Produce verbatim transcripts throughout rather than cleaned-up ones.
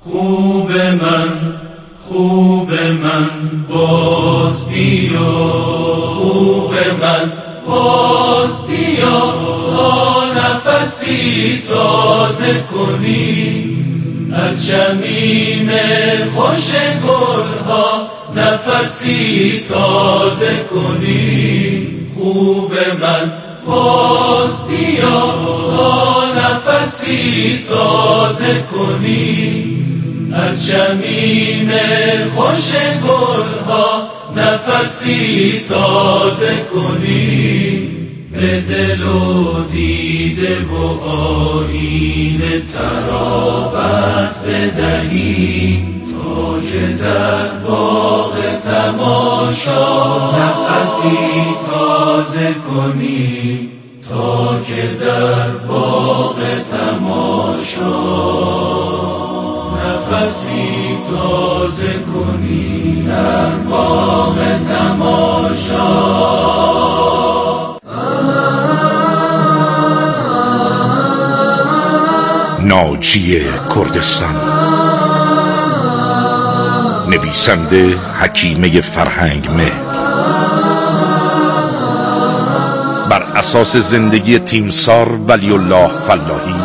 خوب من خوب من باز بیا، خوب من باز بیا، تا نفسی تازه کنی از شمیم خوش گلها، نفسی تازه کنی. خوب من باز بیا، تا نفسی تازه کنی از شمیم خوش گلها، نفسی تازه کنی. به دل و دیده و آیین ترابت بدهی، تا که در باغ تماشا نفسی تازه کنی، تا که در باغ تماشا نفسی تازه کنی، در باغ تماشا. ناجی کردستان، نویسنده حکیمه فرهنگ مهر، بر اساس زندگی تیمسار ولی الله فلاحی.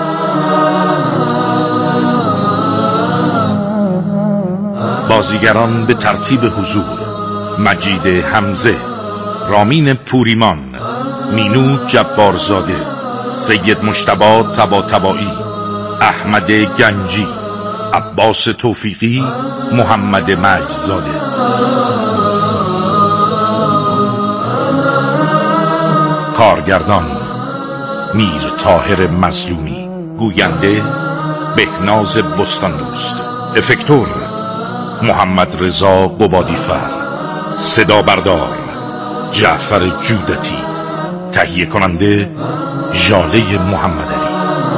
بازیگران به ترتیب حضور: مجید حمزه، رامین پوریمان، مینو جبارزاده، سید مجتبی طباطبایی، احمد گنجی، عباس توفیقی، محمد مجدزاده. کارگردان: میر طاهر مظلومی، گوینده بهناز بستاندوست، افکتور محمد رضا قبادیفر، صدا بردار جعفر جودتی، تهیه کننده ژاله محمد علی.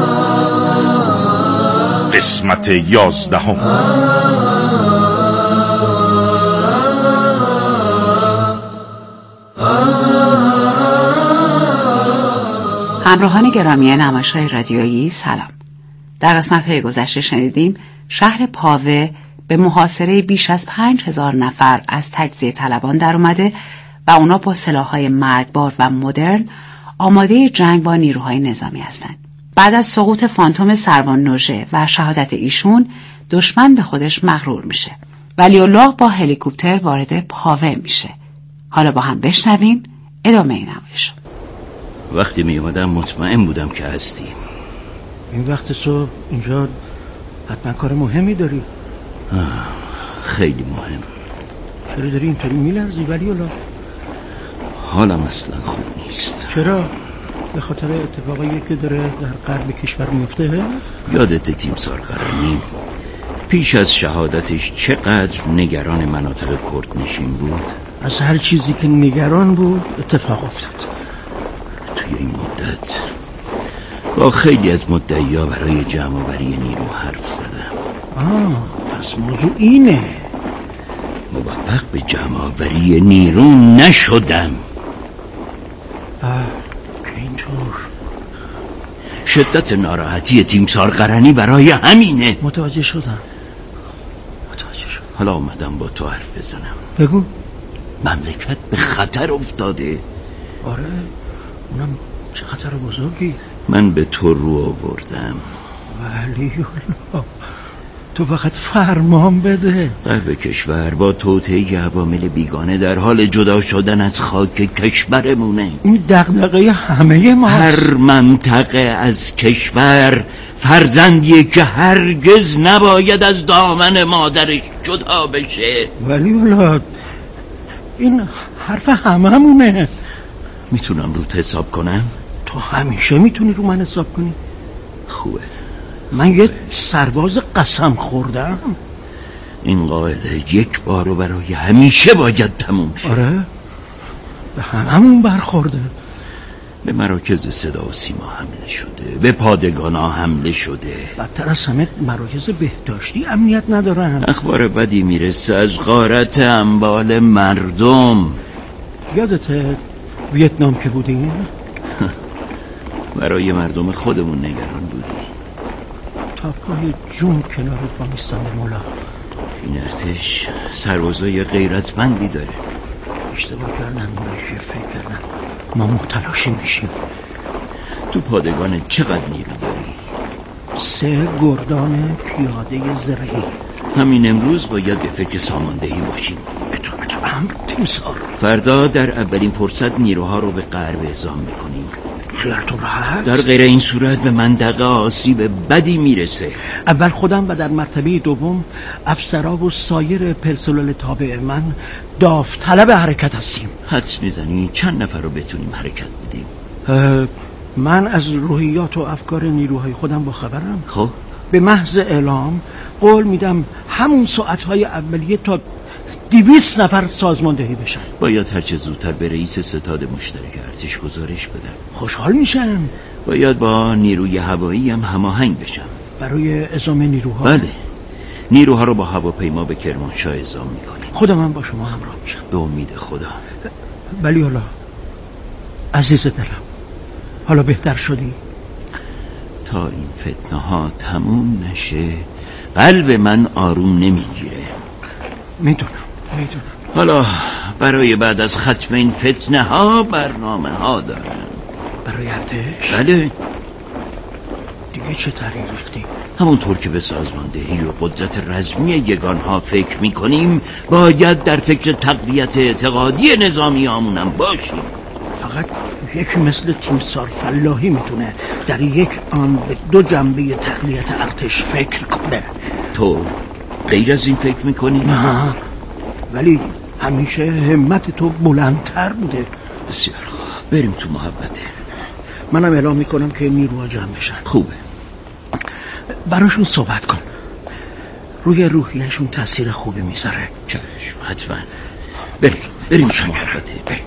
قسمت یازدهم. همراهان گرامی نمایش‌های رادیویی سلام. در قسمت‌های گذشته شنیدیم شهر پاوه به محاصره بیش از پنج هزار نفر از تجزیه طلبان در اومده و اونا با سلاح‌های مرگبار و مدرن آماده جنگ با نیروهای نظامی هستند. بعد از سقوط فانتوم سروان نوژه و شهادت ایشون، دشمن به خودش مغرور میشه. ولی الله با هلیکوپتر وارد پاوه میشه. حالا با هم بشنویم ادامه این نمایش. وقتی می اومدم مطمئن بودم که هستی. این وقت صبح اینجا حتما کار مهمی داری؟ خیلی مهم. چرا داری اینطوری میلرزی ولی الله؟ حالم اصلا خوب نیست. چرا؟ به خاطر اتفاقی که داره در غرب کشور میفته؟ یادت تیمسار قرنی پیش از شهادتش چقدر نگران مناطق کرد نشین بود؟ از هر چیزی که نگران بود اتفاق افتاد. توی این مدت با خیلی از مدعی‌ها برای جمع‌آوری نیرو حرف زدم. آه پس موضوع اینه. موفق به جمع‌آوری نیرو نشدم. آه اینطور. شدت ناراحتی تیمسار قرنی برای همینه. متوجه شدم متوجه شدم. حالا اومدم با تو حرف بزنم. بگو. مملکت به خطر افتاده. آره اونم چه خطر بزرگی. من به تو رو آوردم. ولی الله تو فقط فرمان بده. غرب کشور با توطئه عوامل بیگانه در حال جدا شدن از خاک کشورمونه. این دغدغه همه ما. هر منطقه از کشور فرزندیه که هرگز نباید از دامن مادرش جدا بشه. ولی ولاد این حرف هممونه. میتونم روت حساب کنم؟ تو همیشه میتونی رو من حساب کنی. خوبه. من یه سرباز قسم خوردم. این قاعده یک بار و برای همیشه باید تموم شه. آره به هممون برخورده. به مراکز صدا و سیما حمله شده، به پادگانا حمله شده. بدتر از همه مراکز بهداشتی امنیت ندارن. اخبار بدی میرسه از غارت اموال مردم. یادته ویتنام که بودیم؟ برای مردم خودمون نگران بودیم. تو تا پای جون کنارت با میستم به مولا. این ارتش سربازای غیرتمندی داره. اشتباه کردم، من فکر کردم ما متلاشی میشیم. تو پادگان چقدر نیرو داری؟ سه گردان پیاده زرهی. همین امروز باید به فکر ساماندهی باشیم. اطاعت امر تیمسار. فردا در اولین فرصت نیروها رو به غرب اعزام میکنیم. خیالتون راحت؟ در غیر این صورت به منطقه آسیب بدی میرسه. اول خودم و در مرتبه دوم افسرا و سایر پرسنل تابع من داوطلب حرکت هستیم. حدس میزنی چند نفر رو بتونیم حرکت بدیم؟ من از روحیات و افکار نیروهای خودم با خبرم. خب به محض اعلام قول میدم همون ساعتهای اولیه تا دویست نفر سازماندهی بشن. باید هرچه زودتر به رئیس ستاد مشترک ارتش گزارش بدم. خوشحال میشم. باید با نیروی هوایی هم هماهنگ بشم. برای اعزام نیروها؟ بله، نیروها رو با هواپیما به کرمانشاه اعزام میکنیم. خودم هم با شما همراه میشم. به امید خدا. ولی حالا عزیز دلم، حالا بهتر شدی؟ تا این فتنه ها تموم نشه قلب من آروم نمیگیره. میدونم میدونم. حالا برای بعد از ختم این فتنه ها برنامه ها دارم. برای ارتش؟ بله. دیگه چه طرحی ریختی؟ همونطور که به سازماندهی و قدرت رزمی یگان ها فکر میکنیم باید در فکر تقویت اعتقادی نظامی آمونم باشیم. فقط یکی مثل تیمسار فلاحی میتونه در یک آن به دو جنبه تقویت ارتش فکر کنه. تو غیر از این فکر میکنی؟ نه، ولی همیشه همت تو بلندتر بوده. بسیار خوب، بریم تو محبته. منم اعلام میکنم که نیروها جمع بشن. خوبه. براشون صحبت کن، روی روحیشون تاثیر خوبی میذاره. چشم، حتما. بریم بریم تو محبته. بریم.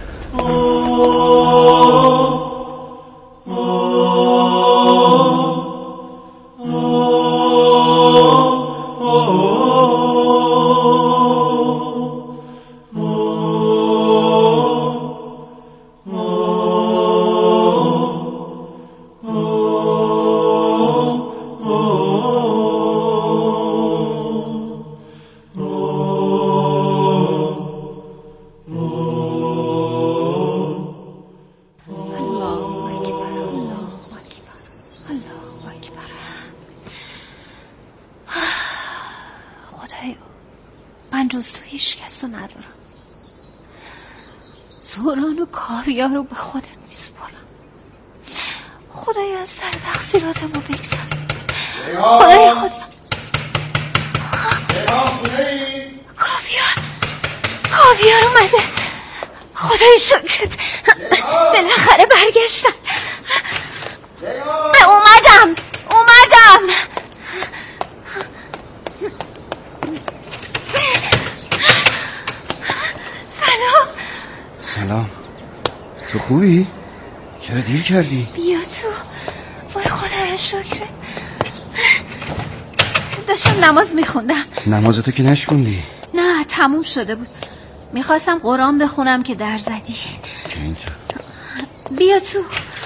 من جز تو هیچ کس رو ندارم. زوران و کاویار رو به خودت میسپارم. خدای از سر تقصیرات ما بگذر. خدای خود کاویار کاویار اومده. خدای شکرت، بالاخره برگشتن. اومدم اومدم سلام. سلام. تو خوبی؟ چرا دیر کردی؟ بیا تو. وای خدای شکرت، داشتم نماز میخوندم. نمازتو که نشکوندی؟ نه، تموم شده بود. میخواستم قرآن بخونم که در زدی. که اینجا. بیا تو.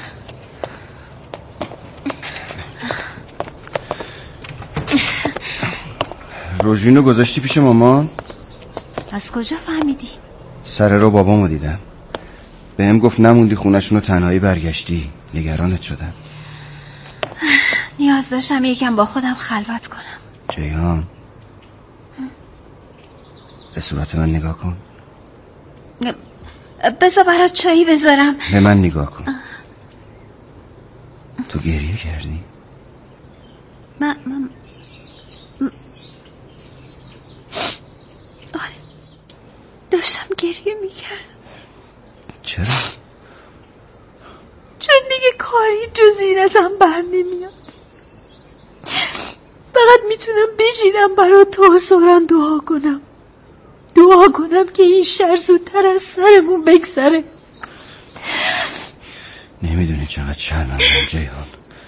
روژینو گذاشتی پیش مامان؟ از کجا فهمیدی؟ سر رو بابامو دیدم، بهم گفت نموندی خونشونو تنهایی برگشتی. نگرانت شدم. نیاز داشتم یکم با خودم خلوت کنم. جیهان، به صورت من نگاه کن. بذار برات چایی بذارم. به من نگاه کن. تو گریه کردی؟ من من آره، داشتم گریه میکردم. چرا؟ چون دیگه کاری جز این ازم بر نمیاد. فقط میتونم بشینم برای تو سوران دعا کنم. دعا کنم که این شر زودتر از سرمون بگذره. نمیدونی چقدر شرمندم جیهان.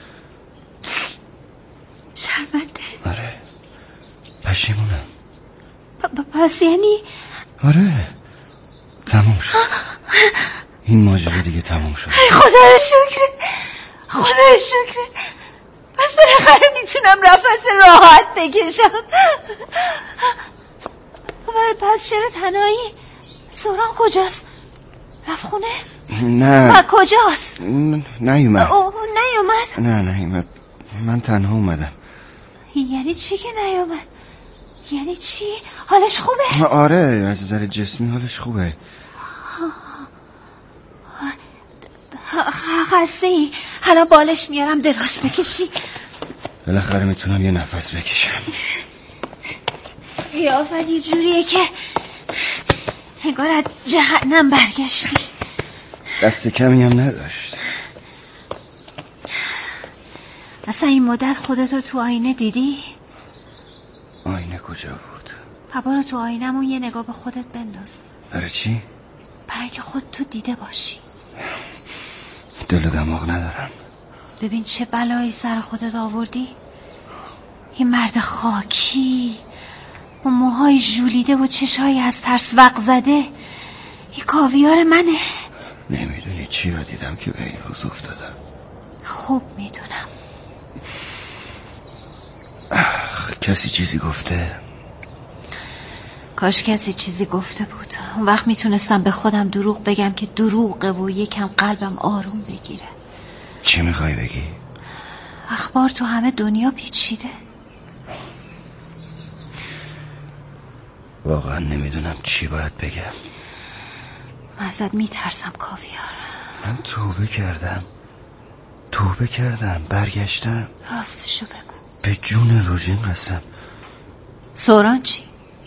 شرمنده؟ آره، پشیمونم. پس یعنی؟ آره، تموم شد. این ماجرا دیگه تموم شد. خدای شکر، خدای شکر. پس کجاست؟ بالاخره میتونم نفس راحت بکشم. پس چرا تنهایی؟ سوران کجاست؟ رفت خونه؟ نه. و کجاست؟ نیومد. اوه نیومد؟ نه نیومد. من تنها اومدم. یعنی چی که نیومد؟ یعنی چی؟ حالش خوبه؟ آره از نظر جسمی حالش خوبه. خسته ای؟ حالا بالش میارم دراز بکشی. بالاخره میتونم یه نفس بکشم. قیافت یه جوریه که انگار از جهنم برگشتی. دست کمی هم نداشت. اصلا این مدت خودتو تو آینه دیدی؟ آینه کجا بود؟ برو تو آینمون یه نگاه به خودت بنداز. برای چی؟ برای که خودتو دیده باشی. دل و دماغ ندارم. ببین چه بلایی سر خودت آوردی. این مرد خاکی با موهای ژولیده و چشایی از ترس وق زده، این کاویار منه. نمیدونی چی رو دیدم که به این روز افتادم. خوب میدونم. کسی چیزی گفته؟ کاش کسی چیزی گفته بود. اون وقت میتونستم به خودم دروغ بگم که دروغه و یکم قلبم آروم بگیره. چی میخوای بگی؟ اخبار تو همه دنیا پیچیده. واقعا نمیدونم چی باید بگم. من ازت میترسم کاویار. من توبه کردم. توبه کردم برگشتم. راستشو بگو. به جون روژین قسم. سوران چی؟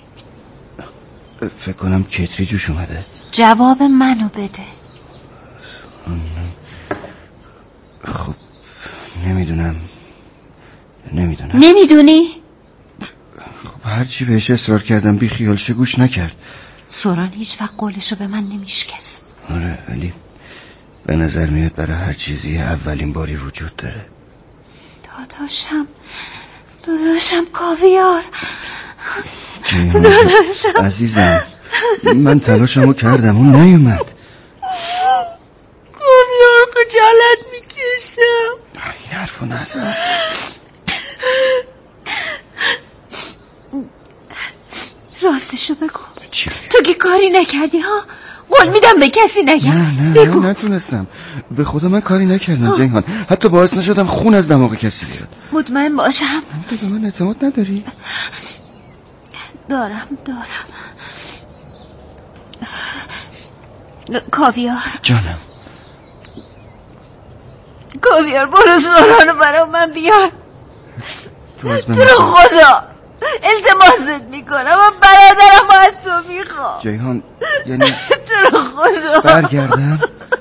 فکر کنم کتری جوش اومده. جواب منو بده. خب نمیدونم. نمیدونم. نمیدونی؟ خب هرچی بهش اصرار کردم بی خیالش گوش نکرد. سوران هیچ وقت قولشو به من نمیشکست. آره ولی به نظر میاد برای هر چیزی اولین باری وجود داره. داداشم داداشم کاویار. داداشم عزیزم من تلاشمو کردم اون نیومد. کاویار خجالت میکشم. این حرفو نزن. راستشو بگو. چی؟ تو که کاری نکردی ها؟ قول میدم به کسی نگم. نه نه بگو. نه نتونستم. به خدا من کاری نکردم جیهان. حتی باعث نشدم خون از دماغ کسی بیاد. مطمئن باشم. تو به من اعتماد نداری؟ دارم دارم. کاویار جانم. کاویار برو سورانو برا من بیار. تو از من تو رو خدا التماست میکنم. من برادرم از تو میخوام جیهان. یعنی تو رو خدا برگردم.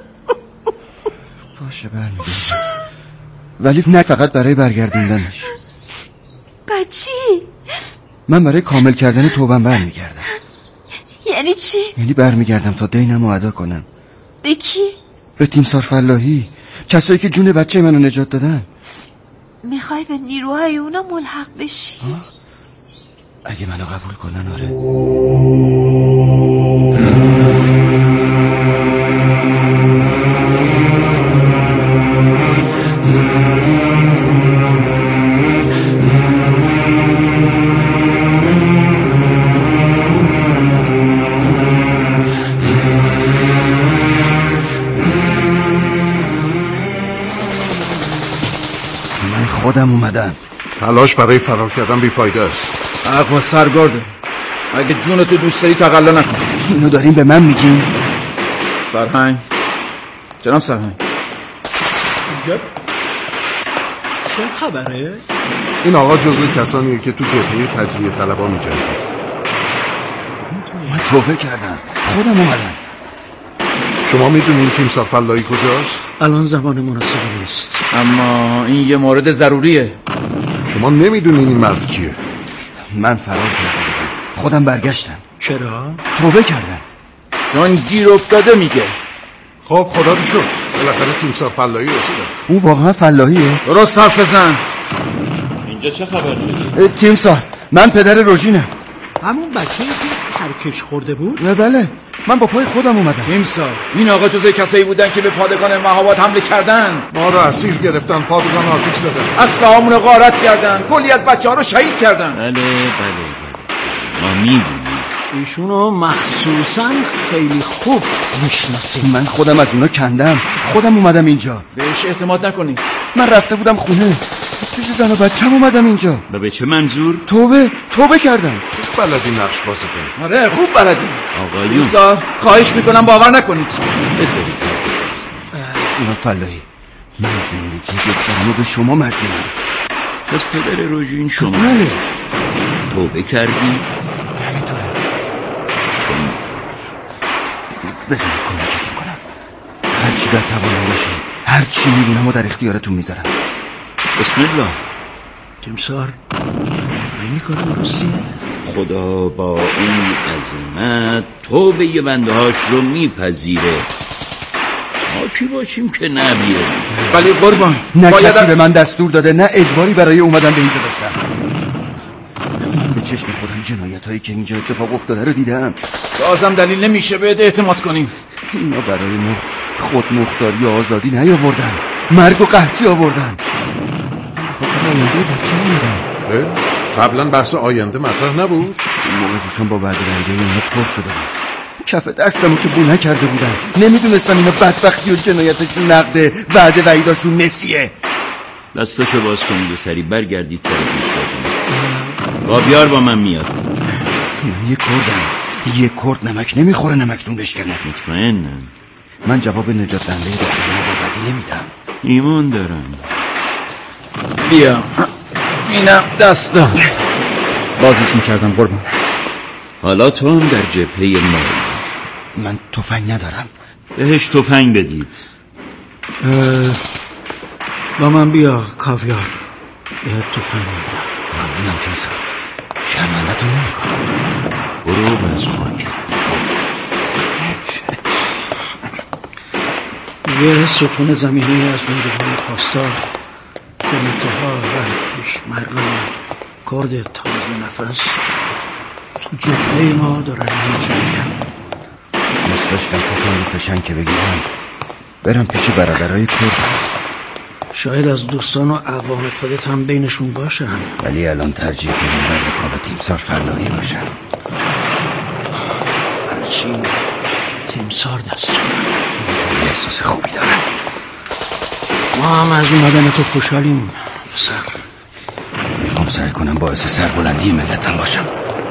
باشه برمیگردم ولی نه فقط برای برگردوندنش. بچی؟ من برای کامل کردن توبم برمیگردم. یعنی چی؟ یعنی برمیگردم تا دینمو ادا کنم. به کی؟ به تیمسار فلاحی. کسایی که جون بچه منو نجات دادن. میخوای به نیروهای اونا ملحق بشی؟ آه؟ اگه منو قبول کنن آره. من خودم اومدم. تلاش برای فرار کردن بیفایده است. حق با سرگارده. اگه جون تو دوست داری تقلا نکن. اینو داریم به من میگین؟ سرهنگ جناب سرهنگ اینجا چه خبره؟ این آقا جزو کسانیه که تو جبهه تجزیه طلبا می‌جنگید. من توبه کردم. خودم اومدم. شما میدونین تیمسار فلاحی کجاست؟ الان زمان مناسبی نیست. اما این یه مورد ضروریه. شما نمیدونین این مرد کیه؟ من فرار کرده بودم. خودم برگشتم. چرا؟ توبه کردم. چون گیر افتاده میگه. خب خدا رو شکر بالاخره تیمسار فلاحی رسیدن. اون واقعا فلاحیه؟ درست حرف بزن. اینجا چه خبر شده؟ تیمسار من پدر روژینم. همون بچه‌ای که ترکش خورده بود؟ نه بله، من با پای خودم اومدم. تیمسار، این آقا جزو کسایی بودن که به پادگان مهاباد حمله کردن. ما رو اسیر گرفتن، پادگان آتش زدن، اسلحه‌مون رو غارت کردن، کلی از بچه‌ها رو شهید کردن. بله بله بله ما میدونیم. ایشونو مخصوصا خیلی خوب میشناسیم. من خودم از اونا کندم، خودم اومدم اینجا. بهش اعتماد نکنید. من رفته بودم خونه، از پیش زن و بچه‌م اومدم اینجا. و به چه منظور؟ توبه توبه کردم. بلدی نقش بازی کنی. آره خوب بلدی. آقایون تیمسار خواهش میکنم باور نکنید. بذارید حرفشو بزنید. اینا فلاحی، من زندگی دخترمو به شما مدیونم. پس پدر روژین شما بله. توبه کردی؟ همینطوره. تو اینطور بذارید کمکتون کنم. هرچی در توانم باشه، هرچی میدونم و در اختیارتون میذارم. بسم الله. تیمسار این کار درستیه؟ خدا با این عظمت توبه یه بنده هاش رو میپذیره. ما کی باشیم که نبیه. ولی قربان نه باید کسی به من دستور داده، نه اجباری برای اومدن به اینجا داشتم. من به چشم خودم جنایت هایی که اینجا اتفاق افتاده رو دیدم. بازم دلیل نمیشه بهت اعتماد کنیم. اینا برای ما خود مختاری و آزادی نیاوردن، مرگ و قحطی آوردن. خاطر آینده بچه اومدم. قبلا بحث آینده مطرح نبود؟ این موقع گوشم با وعده وعیده اینا پر شده بود. کف دستمو که بو نکرده بودم، نمیدونستم اینا بدبختی و جنایتشون نقده، وعده وعیداشون مسیه. دستاشو باز کنید و سری برگردید سر دوستاتون. بابیار با من میاد. من یه کردم، یه کرد نمک نمیخوره نمکتون بشکنه. مطمئنم. من جواب نجات دنده دخترمو با بدی نمیدم. ایمان دارم. بیا اینم دستا بازیشون کردم قربان. حالا تو هم در جبهه ما. من تفنگ ندارم. بهش تفنگ بدید. با من بیا کاویار، بهت تفنگ میدم. ممنونم تیمسار، شرمندتون نمیکنم. برو از خاک. یه ستون زمینی از نیروهای پاسدار که منتها راه پیشمرگان کرد تازه نفس تو جبهه ما دارن میجنگن. دوست داشتم کفم رو فشن که بگیرم برم پیش برادرای کرد. شاید از دوستان و اقوام خودت هم بینشون باشن، ولی الان ترجیح میدم در رکاب تیمسار فلاحی باشم. هرچی تیمسار دست رو توی احساس خوبی دارم. ما هم از اومدن تو خوشحالیم پسر. میخوام سعی کنم باعث سربلندی ملتم باشم.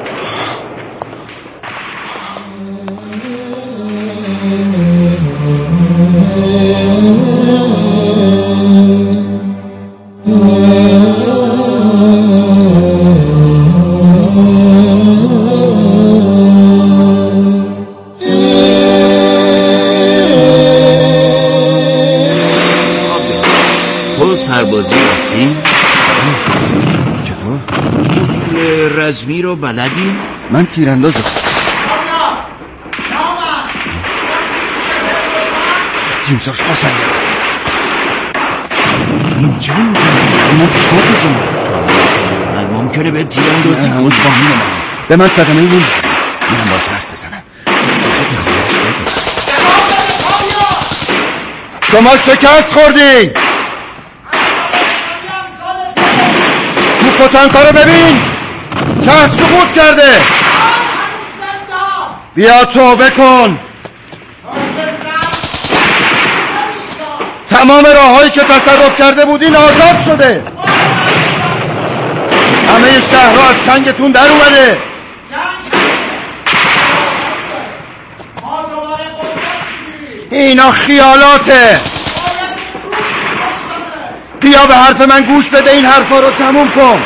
سربازی رفتی؟ چطور؟ اصول رزمی رو بلدی؟ من تیراندازم. تیمسار شما سنگر این جنگ من پیشمات شما. من ممکنه به تیراندازی کنم. فهمین منه، به من صدمه ای نمیزنه. منم باش حرف بزنم. شما شکست خوردین. تو پتانکا رو ببین، شهر سقوط کرده. بیا توبه کن. تمام راههایی که تصرف کرده بودین آزاد شده. همه شهرها از چنگتون در اومده. اینا خیالاته. بیا به حرف من گوش بده، این حرفا رو تموم کن.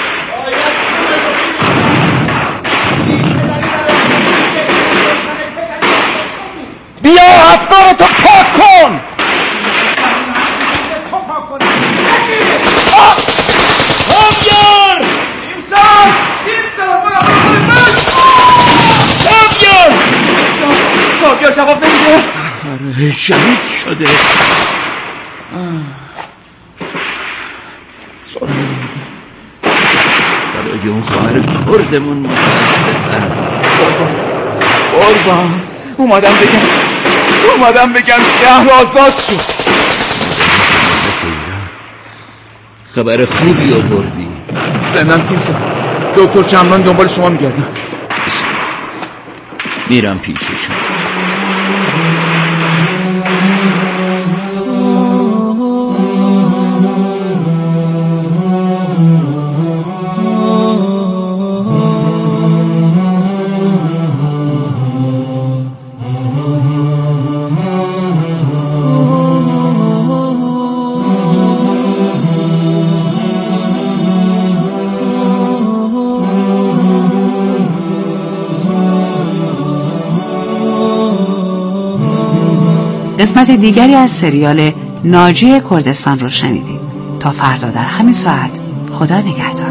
بیا افکار تو پاک کن. کاویار! تیمسار! تیمسار! کاویار! کاویار جواب نمیده. آره شهید شده. سوال نمیده. برای برای اون خواهر کردمون متاسفم. قربان اومدم بگم اومدم بگم شهر آزاد شد. خبر خوبی آوردی. زنم تیمسار، دکتر چمران دنبال شما میگردن. میرم پیششون. قسمت دیگری از سریال ناجی کردستان رو شنیدیم. تا فردا در همین ساعت، خدا نگهدار.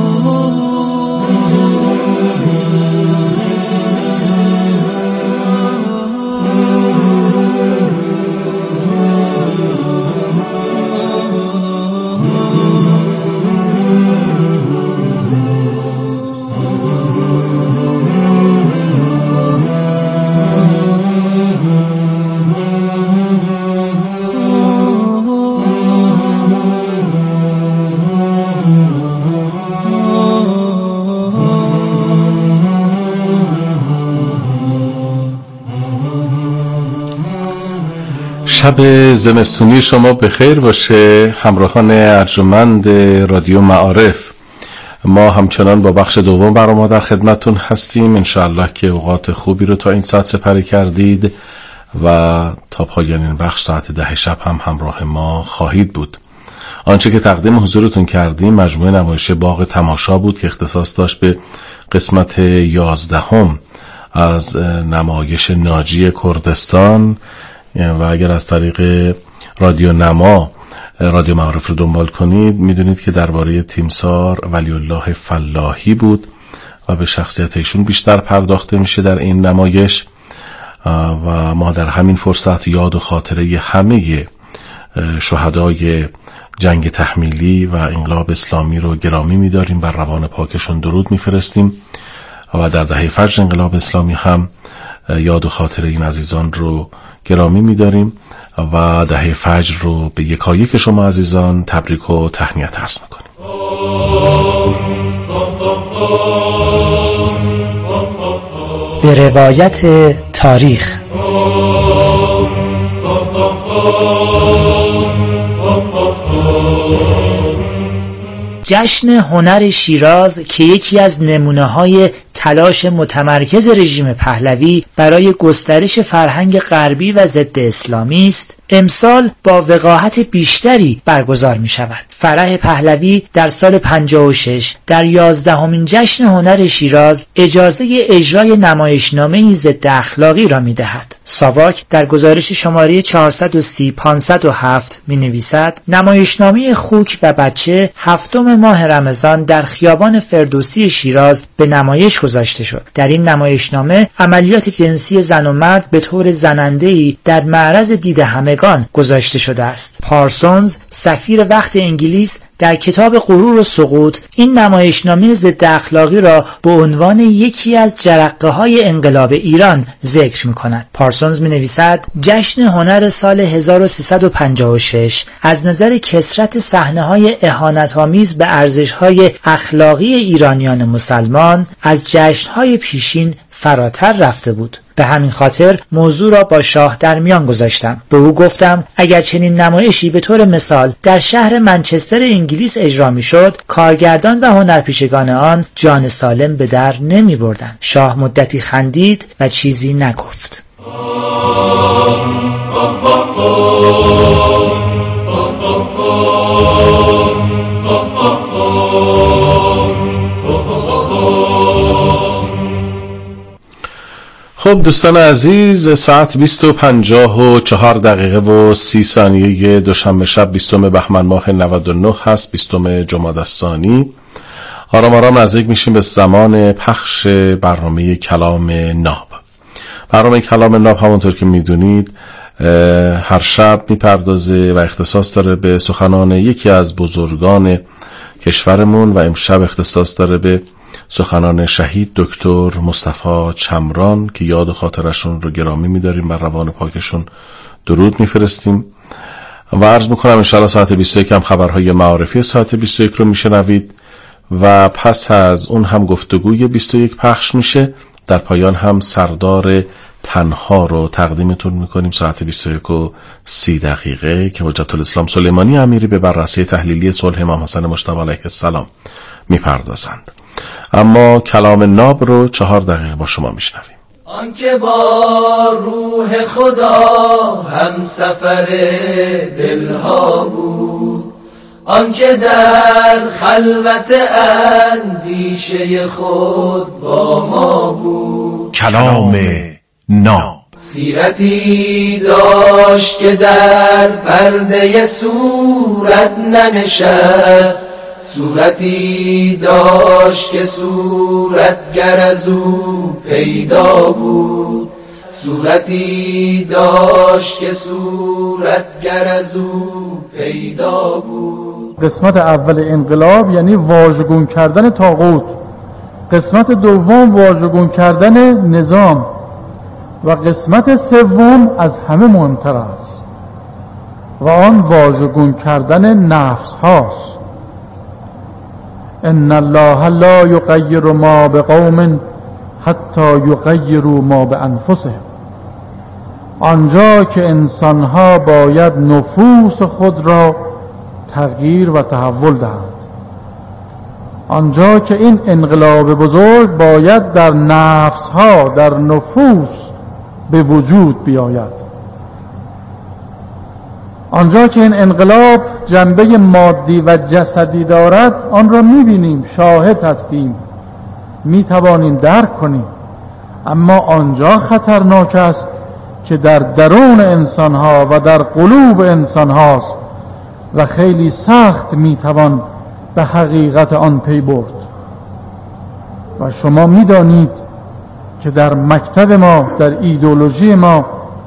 شب زمستونی شما بخیر باشه همراهان ارجمند رادیو معارف. ما همچنان با بخش دوم برنامه در خدمتون هستیم. انشاءالله که اوقات خوبی رو تا این ساعت سپری کردید و تا پایان این بخش ساعت ده شب هم همراه ما خواهید بود. آنچه که تقدیم حضورتون کردیم مجموعه نمایش باغ تماشا بود که اختصاص داشت به قسمت یازدهم از نمایش ناجی کردستان و اگر از طریق رادیو نما رادیو معارف رو دنبال کنید میدونید که درباره تیمسار ولی الله فلاحی بود و به شخصیت ایشون بیشتر پرداخته میشه در این نمایش و ما در همین فرصت یاد و خاطره همه شهدای جنگ تحمیلی و انقلاب اسلامی رو گرامی می‌داریم، بر روان پاکشون درود می‌فرستیم و در دهه فجر انقلاب اسلامی هم یاد و خاطره این عزیزان رو گرامی می‌داریم و دهه فجر رو به یکایک شما عزیزان تبریک و تهنیت عرض می‌کنیم. به روایت تاریخ جشن هنر شیراز که یکی از نمونه‌های تلاش متمرکز رژیم پهلوی برای گسترش فرهنگ غربی و ضد اسلامی است، امسال با وقاحت بیشتری برگزار می شود. فرح پهلوی در سال پنجاه و شش در یازدهمین جشن هنر شیراز اجازه اجرای نمایشنامه‌ای ضد اخلاقی را می دهد. ساواک در گزارش شماره چهارصد و سی پانصد و هفت می نویسد نمایشنامه خوک و بچه هفتم ماه رمضان در خیابان فردوسی شیراز به نمایش گذاشته شد. در این نمایشنامه عملیات جنسی زن و مرد به طور زننده‌ای در معرض دید همگان گذاشته شده است. پارسونز سفیر وقت انگلیس در کتاب غرور و سقوط این نمایشنامه ضد اخلاقی را به عنوان یکی از جرقه‌های انقلاب ایران ذکر می‌کند. پارسونز می‌نویسد جشن هنر سال هزار و سیصد و پنجاه و شش از نظر کثرت صحنه‌های اهانت‌آمیز به ارزش‌های اخلاقی ایرانیان مسلمان از جشن‌های پیشین فراتر رفته بود. به همین خاطر موضوع را با شاه در میان گذاشتم. به او گفتم اگر چنین نمایشی به طور مثال در شهر منچستر انگلیس اجرا می شد، کارگردان و هنرپیشگان آن جان سالم به در نمی بردند. شاه مدتی خندید و چیزی نگفت. خب دوستان عزیز، ساعت بیست و پنجاه و چهار دقیقه و سی ثانیه دوشنبه شب بیستم بهمن ماه نود و نه هست، بیستم جمادی الثانی. آرام آرام نزدیک میشیم به زمان پخش برنامه کلام ناب. برنامه کلام ناب همونطور که میدونید هر شب میپردازه و اختصاص داره به سخنان یکی از بزرگان کشورمون و امشب اختصاص داره به سخنان شهید دکتر مصطفی چمران که یاد و خاطرشون رو گرامی می‌داریم و روان پاکشون درود می‌فرستیم و عرض می‌کنم انشاءالله ساعت بیست و یک هم خبرهای معارفی ساعت بیست و یک رو میشنوید و پس از اون هم گفتگوی بیست و یک پخش میشه. در پایان هم سردار تنها رو تقدیمتون میکنیم ساعت بیست و یک و سی دقیقه که حجت الاسلام سلیمانی امیری به بررسی تحلیلی صلح امام حسن مجتبی علیه السلام میپردازند. اما کلام ناب رو چهار دقیقه با شما میشنویم. آنکه با روح خدا هم سفر دلها بود، آنکه در خلوت اندیشه خود با ما بود. کلام ناب. سیرتی داشت که در پرده صورت ننشست، صورتی داشت که صورتگر از او پیدا بود، صورتی داشت که صورتگر از او پیدا بود. قسمت اول انقلاب یعنی واژگون کردن طاغوت، قسمت دوم واژگون کردن نظام و قسمت سوم از همه مهمتر است و آن واژگون کردن نفس هاست. ان الله لا یغیر ما بقوم حتی یغیروا ما بانفسهم. آنجا که انسانها باید نفوس خود را تغییر و تحول دهند، آنجا که این انقلاب بزرگ باید در نفسها، در نفوس به وجود بیاید، آنجا که این انقلاب جنبه مادی و جسدی دارد آن را می‌بینیم، شاهد هستیم، می‌توانیم درک کنیم. اما آنجا خطرناک است که در درون انسان‌ها و در قلوب انسان‌هاست و خیلی سخت می‌توان به حقیقت آن پی برد. و شما می‌دانید که در مکتب ما، در ایدئولوژی ما،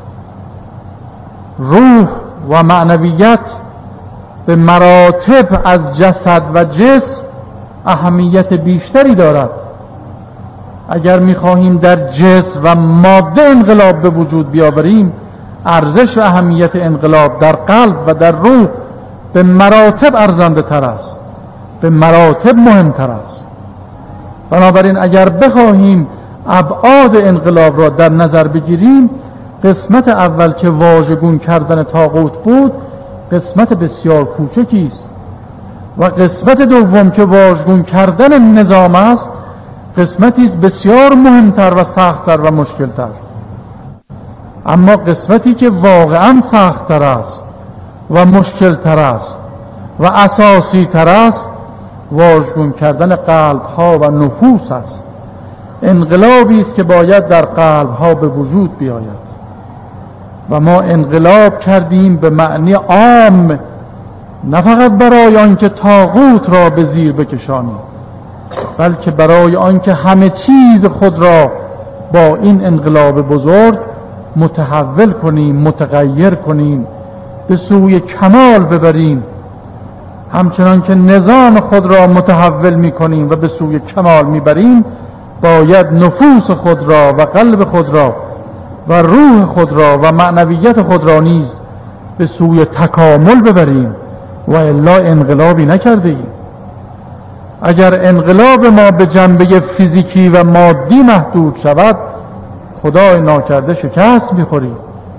روح و معنویت به مراتب از جسد و جسم اهمیت بیشتری دارد. اگر می‌خواهیم در جسم و ماده انقلاب به وجود بیاوریم، ارزش و اهمیت انقلاب در قلب و در روح به مراتب ارزنده تر است، به مراتب مهمتر است. بنابراین اگر بخواهیم ابعاد انقلاب را در نظر بگیریم، قسمت اول که واژگون کردن طاغوت بود قسمت بسیار کوچکی است و قسمت دوم که واژگون کردن نظام است قسمتی است بسیار مهمتر و سخت‌تر و مشکل‌تر. اما قسمتی که واقعا سخت‌تر است و مشکل‌تر است و اساسی‌تر است واژگون کردن قلب‌ها و نفوس است. انقلابی است که باید در قلب‌ها به وجود بیاید و ما انقلاب کردیم به معنی عام، نه فقط برای آنکه طاغوت را به زیر بکشانیم، بلکه برای آنکه همه چیز خود را با این انقلاب بزرگ متحول کنیم، متغیر کنیم، به سوی کمال ببریم. همچنان که نظام خود را متحول می کنیم و به سوی کمال می بریم، باید نفوس خود را و قلب خود را و روح خود را و معنویت خود را نیز به سوی تکامل ببریم و الا انقلابی نکرده ایم. اگر انقلاب ما به جنبه فیزیکی و مادی محدود شود، خدای ناکرده شکست می‌خوریم.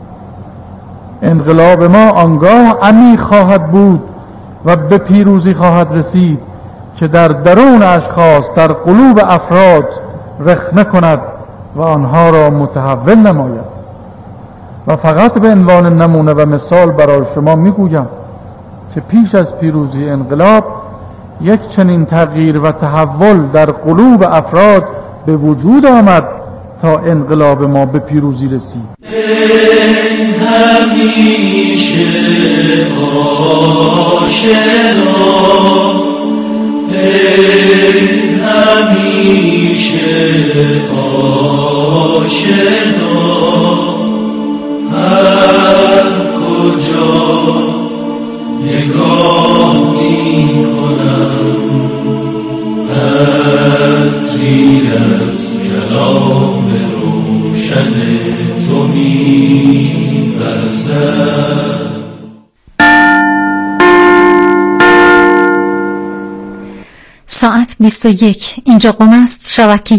انقلاب ما آنگاه عمیق خواهد بود و به پیروزی خواهد رسید که در درون اشخاص، در قلوب افراد رخنه کند و آنها را متحول نماید. و فقط به عنوان نمونه و مثال برای شما میگویم که پیش از پیروزی انقلاب یک چنین تغییر و تحول در قلوب افراد به وجود آمد تا انقلاب ما به پیروزی رسید. ای همیشه آشنا، ای همیشه آشنا، هر کجا نگاه می کنم از کلام روشن تو می‌وزد. ساعت بیست و یک. اینجا قم است. شبکه